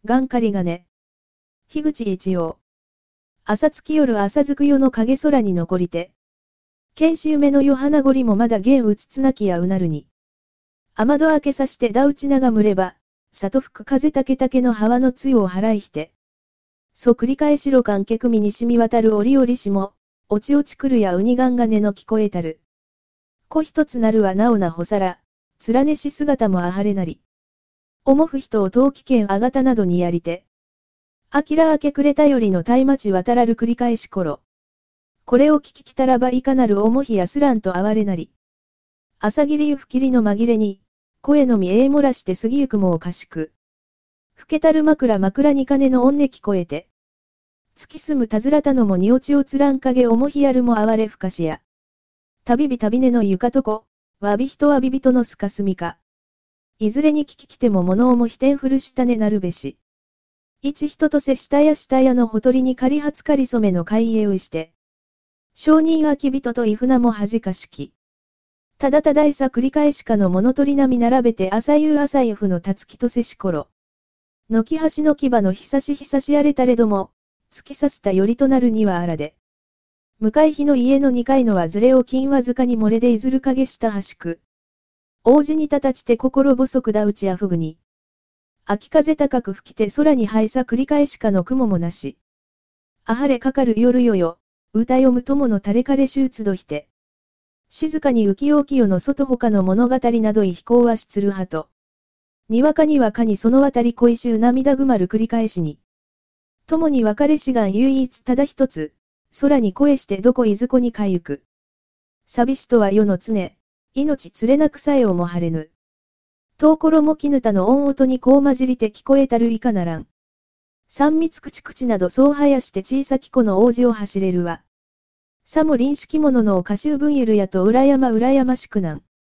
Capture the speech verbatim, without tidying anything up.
がんかり金。樋口一葉。朝月夜朝づく夜の影空に残りて。剣士梅の夜花ごりもまだ弦うつつなきやうなるに。雨戸開けさしてだうちながむれば、里吹く風竹竹の葉の露を払いひて。そ繰り返しろ観客身に染み渡る折々しも、落ち落ちくるやうにがんがねの聞こえたる。子一つなるはなおなほさら、連ねし姿もあはれなり。おもふ人を陶器県あがたなどにやりて。あきら明けくれたよりの松明渡らる繰り返し頃。これを聞ききたらばいかなるおもひやすらんと哀れなり。朝霧ゆふきりの紛れに、声のみえい漏らして過ぎゆくもおかしく。ふけたる枕枕に鐘の音ね聞こえて。月住むたずらたのもに落ちをつらんかげおもひやるも哀れふかしや。旅び旅ねのゆかとこ、わび人わび人のすかすみか。いずれに聞ききても物をもひてんふるしたねなるべし。一人とせしたやしたやのほとりにかりはつかりそめの海へうして。商人はき人とい船も恥かしき。ただただいさ繰り返しかの物取り並み並べて朝夕朝夕ふのたつきとせしころ。のき橋の牙のひさしひさしあれたれども、突き刺したよりとなるにはあらで。向かい日の家の二階のはずれを金わずかに漏れでいずる影したはしく。王子にたたちて心細くだうちやふぐに。秋風高く吹きて空に灰さ繰り返しかの雲もなし。あはれかかる夜よよ、歌読む友の垂れかれしゅうつどひて。静かに浮世浮世の外他の物語などい飛行はしつるはと。にわかにわかにその渡り恋しゅう涙ぐまる繰り返しに。友に別れしがん唯一ただ一つ、空に声してどこいずこにかゆく。寂しとは世の常、命つれなくさえをも晴れぬ。遠ころもきぬたの音音にこう混じりて聞こえたるいかならん。三密口口などそうはやして小さき子の王子を走れるわ。さも臨式物のお歌集分ゆるやと裏山裏山しくなん。